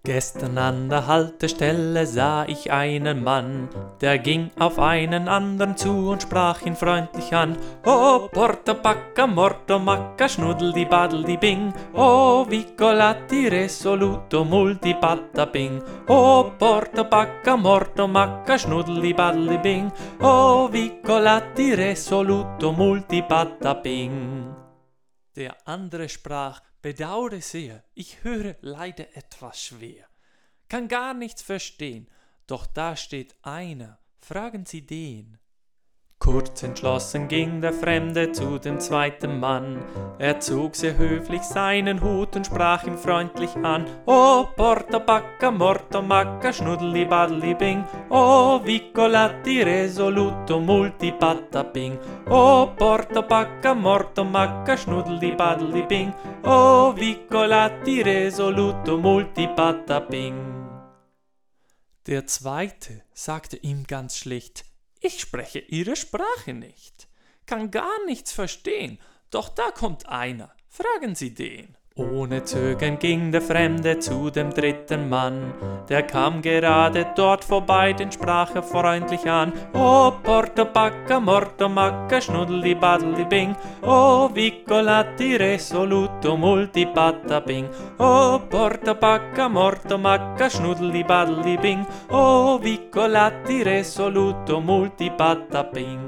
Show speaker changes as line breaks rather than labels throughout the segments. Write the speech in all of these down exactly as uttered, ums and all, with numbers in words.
Gestern an der Haltestelle sah ich einen Mann, der ging auf einen anderen zu und sprach ihn freundlich an. Oh, porta pacca, morto macca, schnuddeli baddeli bing, oh, vicolati resoluto multi patta bing, oh, porta pacca, morto macca, schnuddeli baddeli bing, oh, vicolati resoluto multi patta bing. Der andere sprach: Bedaure sehr, ich höre leider etwas schwer, kann gar nichts verstehen, doch da steht einer, fragen Sie den. Kurz entschlossen ging der Fremde zu dem zweiten Mann, er zog sehr höflich seinen Hut und sprach ihn freundlich an. Oh, porta pacca, morto macca, schnuddeli baddeli bing, oh, vicolati resoluto multi patta bing, oh, porta pacca, morto macca, schnuddeli baddeli bing, oh, vicolati resoluto multi patta bing. Der Zweite sagte ihm ganz schlicht: Ich spreche Ihre Sprache nicht, kann gar nichts verstehen, doch da kommt einer, fragen Sie den. Ohne Zögern ging der Fremde zu dem dritten Mann, der kam gerade dort vorbei, den sprach er freundlich an. Oh, porta pacca, morto macca, schnuddeli baddeli bing, oh, vicolati resoluto multi patta bing, oh, porta pacca, morto macca, schnuddeli baddeli bing, oh, vicolati resoluto multi patta bing.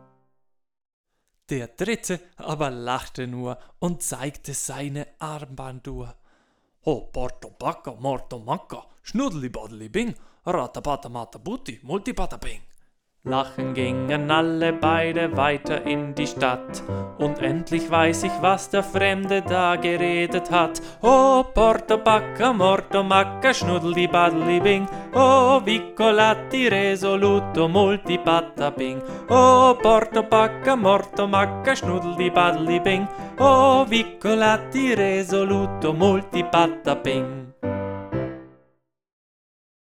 Der Dritte aber lachte nur und zeigte seine Armbanduhr. Oh, porto pacca, morto macca, schnuddeli baddeli bing, ratapata mata butti, multi patta bing. Lachen gingen alle beide weiter in die Stadt, und endlich weiß ich, was der Fremde da geredet hat. Oh, porta pacca, morto macca, schnuddeli baddeli bing, oh, vicolati resoluto multi patta bing, oh, porta pacca, morto macca, schnuddeli baddeli bing, oh, vicolati resoluto multi patta bing.